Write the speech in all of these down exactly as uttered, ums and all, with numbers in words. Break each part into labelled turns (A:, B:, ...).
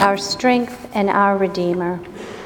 A: our strength and our Redeemer.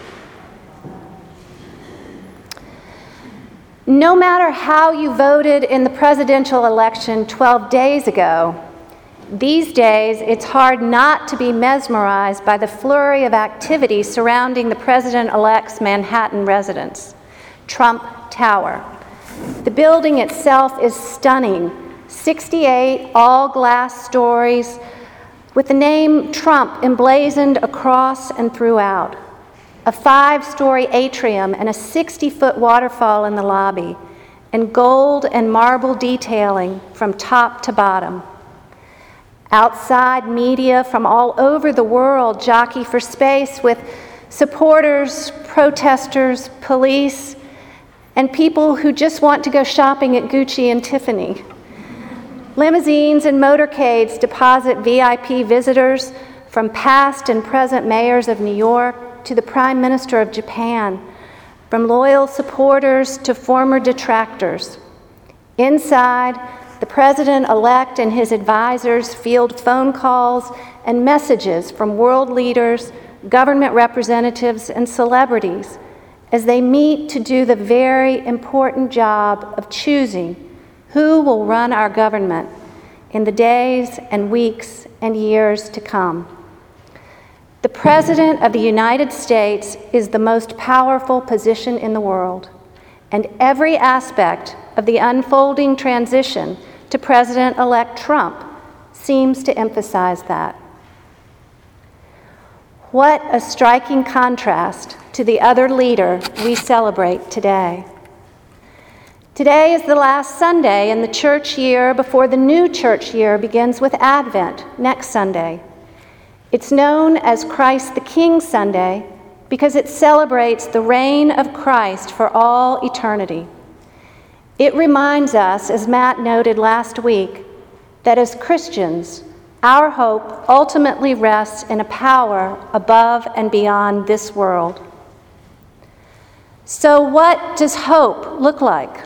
A: No matter how you voted in the presidential election twelve days ago, these days it's hard not to be mesmerized by the flurry of activity surrounding the president-elect's Manhattan residence, Trump Tower. The building itself is stunning, sixty-eight all-glass stories with the name Trump emblazoned across and throughout. A five-story atrium and a sixty-foot waterfall in the lobby, and gold and marble detailing from top to bottom. Outside, media from all over the world jockey for space with supporters, protesters, police, and people who just want to go shopping at Gucci and Tiffany. Limousines and motorcades deposit V I P visitors from past and present mayors of New York to the Prime Minister of Japan, from loyal supporters to former detractors. Inside, the president-elect and his advisors field phone calls and messages from world leaders, government representatives, and celebrities as they meet to do the very important job of choosing who will run our government in the days and weeks and years to come. The President of the United States is the most powerful position in the world, and every aspect of the unfolding transition to President-elect Trump seems to emphasize that. What a striking contrast to the other leader we celebrate today. Today is the last Sunday in the church year before the new church year begins with Advent next Sunday. It's known as Christ the King Sunday because it celebrates the reign of Christ for all eternity. It reminds us, as Matt noted last week, that as Christians, our hope ultimately rests in a power above and beyond this world. So what does hope look like?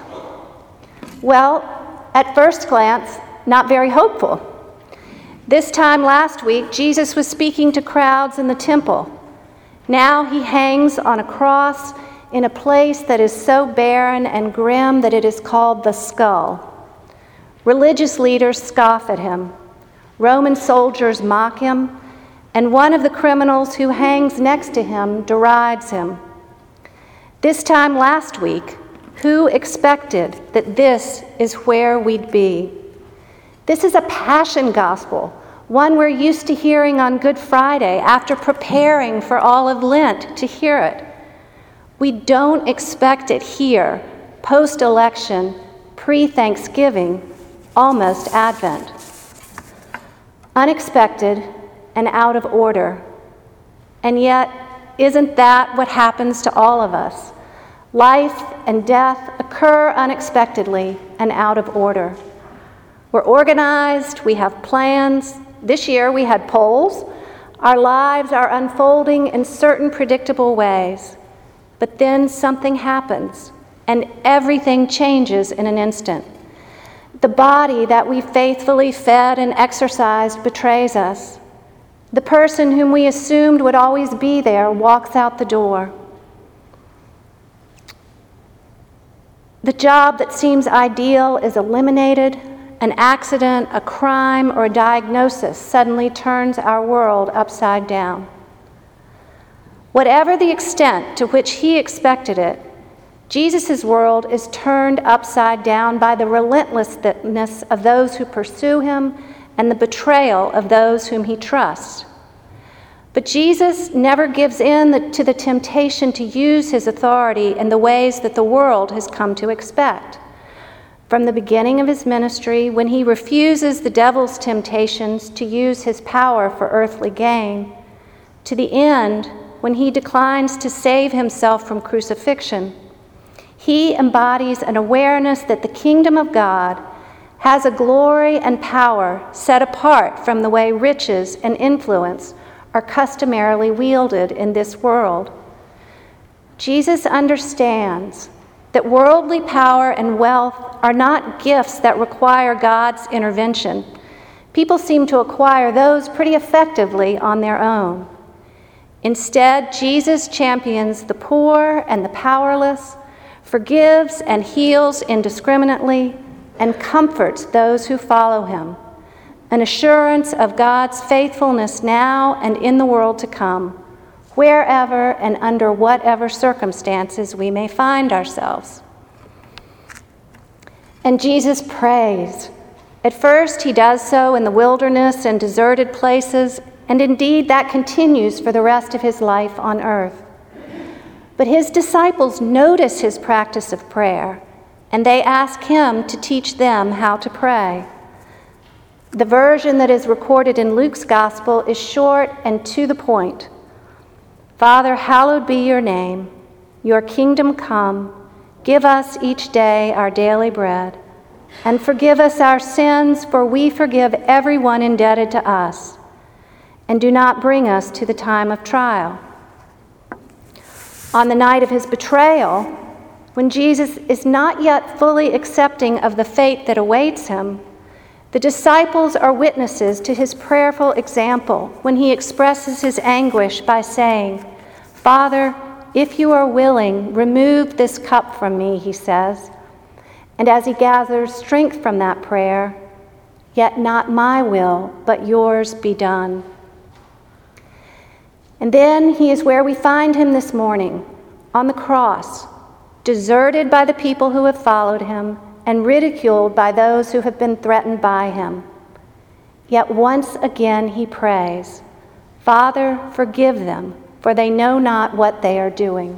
A: Well, at first glance, not very hopeful. This time last week, Jesus was speaking to crowds in the temple. Now he hangs on a cross in a place that is so barren and grim that it is called the skull. Religious leaders scoff at him. Roman soldiers mock him, and one of the criminals who hangs next to him derides him. This time last week, who expected that this is where we'd be? This is a passion gospel, one we're used to hearing on Good Friday after preparing for all of Lent to hear it. We don't expect it here, post-election, pre-Thanksgiving, almost Advent. Unexpected and out of order. And yet, isn't that what happens to all of us? Life and death occur unexpectedly and out of order. We're organized, we have plans. This year we had polls. Our lives are unfolding in certain predictable ways. But then something happens, and everything changes in an instant. The body that we faithfully fed and exercised betrays us. The person whom we assumed would always be there walks out the door. The job that seems ideal is eliminated. An accident, a crime, or a diagnosis suddenly turns our world upside down. Whatever the extent to which he expected it, Jesus' world is turned upside down by the relentlessness of those who pursue him and the betrayal of those whom he trusts. But Jesus never gives in to the temptation to use his authority in the ways that the world has come to expect. From the beginning of his ministry, when he refuses the devil's temptations to use his power for earthly gain, to the end, when he declines to save himself from crucifixion, he embodies an awareness that the kingdom of God has a glory and power set apart from the way riches and influence are customarily wielded in this world. Jesus understands that worldly power and wealth are not gifts that require God's intervention. People seem to acquire those pretty effectively on their own. Instead, Jesus champions the poor and the powerless, forgives and heals indiscriminately, and comforts those who follow him, an assurance of God's faithfulness now and in the world to come, wherever and under whatever circumstances we may find ourselves. And Jesus prays. At first, he does so in the wilderness and deserted places, and indeed that continues for the rest of his life on earth. But his disciples notice his practice of prayer, and they ask him to teach them how to pray. The version that is recorded in Luke's gospel is short and to the point. Father, hallowed be your name. Your kingdom come. Give us each day our daily bread. And forgive us our sins, for we forgive everyone indebted to us. And do not bring us to the time of trial. On the night of his betrayal, when Jesus is not yet fully accepting of the fate that awaits him, the disciples are witnesses to his prayerful example when he expresses his anguish by saying, Father, if you are willing, remove this cup from me, he says. And as he gathers strength from that prayer, yet not my will, but yours be done. And then he is where we find him this morning, on the cross, deserted by the people who have followed him and ridiculed by those who have been threatened by him. Yet once again he prays, Father, forgive them, for they know not what they are doing.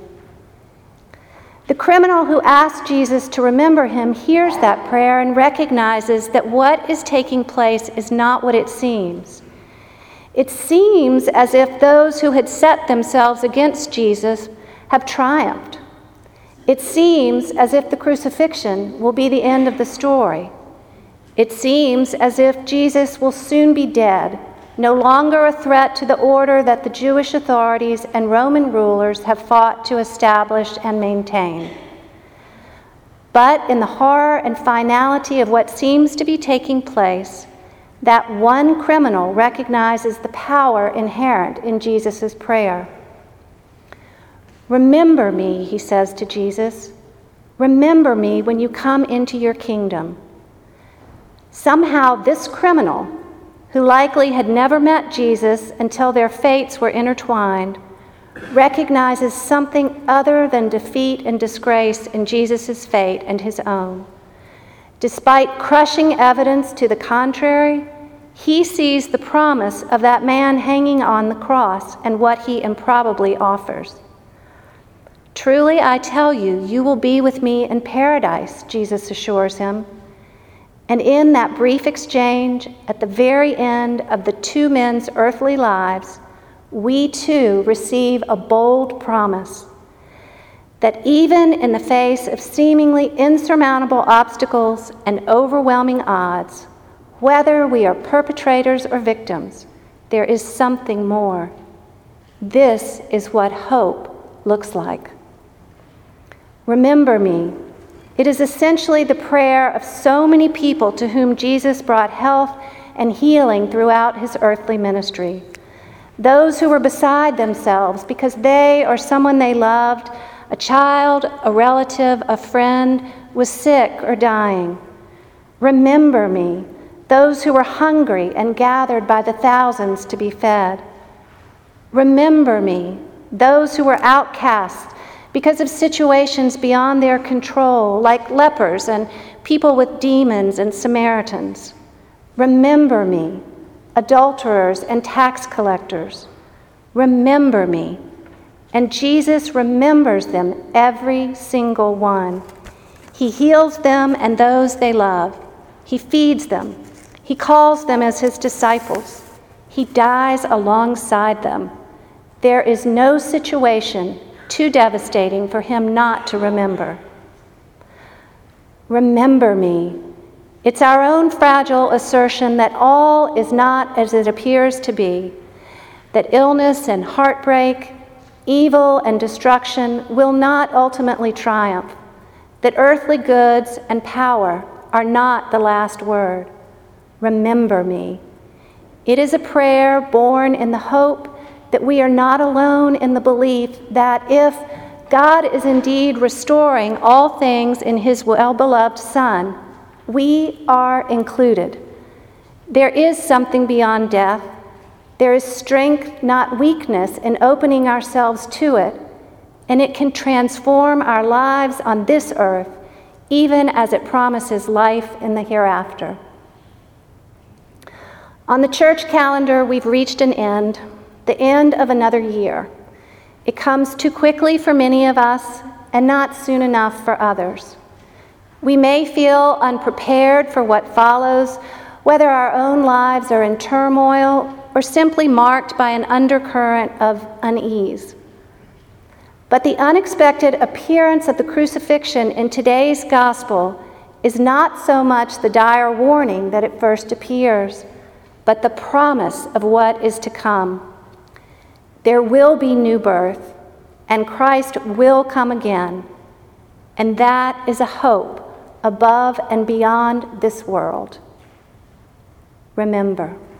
A: The criminal who asked Jesus to remember him hears that prayer and recognizes that what is taking place is not what it seems. It seems as if those who had set themselves against Jesus have triumphed. It seems as if the crucifixion will be the end of the story. It seems as if Jesus will soon be dead, no longer a threat to the order that the Jewish authorities and Roman rulers have fought to establish and maintain. But in the horror and finality of what seems to be taking place, that one criminal recognizes the power inherent in Jesus' prayer. Remember me, he says to Jesus. Remember me when you come into your kingdom. Somehow this criminal, who likely had never met Jesus until their fates were intertwined, recognizes something other than defeat and disgrace in Jesus' fate and his own. Despite crushing evidence to the contrary, he sees the promise of that man hanging on the cross and what he improbably offers. Truly, I tell you, you will be with me in paradise, Jesus assures him. And in that brief exchange, at the very end of the two men's earthly lives, we too receive a bold promise that even in the face of seemingly insurmountable obstacles and overwhelming odds, whether we are perpetrators or victims, there is something more. This is what hope looks like. Remember me. It is essentially the prayer of so many people to whom Jesus brought health and healing throughout his earthly ministry. Those who were beside themselves because they or someone they loved, a child, a relative, a friend, was sick or dying. Remember me. Those who were hungry and gathered by the thousands to be fed. Remember me. Those who were outcast because of situations beyond their control, like lepers and people with demons and Samaritans. Remember me, adulterers and tax collectors. Remember me. And Jesus remembers them, every single one. He heals them and those they love. He feeds them. He calls them as his disciples. He dies alongside them. There is no situation too devastating for him not to remember. Remember me. It's our own fragile assertion that all is not as it appears to be, that illness and heartbreak, evil and destruction will not ultimately triumph, that earthly goods and power are not the last word. Remember me. It is a prayer born in the hope that we are not alone in the belief that if God is indeed restoring all things in his well-beloved Son, we are included. There is something beyond death. There is strength, not weakness, in opening ourselves to it, and it can transform our lives on this earth, even as it promises life in the hereafter. On the church calendar, we've reached an end, the end of another year. It comes too quickly for many of us and not soon enough for others. We may feel unprepared for what follows, whether our own lives are in turmoil or simply marked by an undercurrent of unease. But the unexpected appearance of the crucifixion in today's gospel is not so much the dire warning that it first appears, but the promise of what is to come. There will be new birth, and Christ will come again, and that is a hope above and beyond this world. Remember,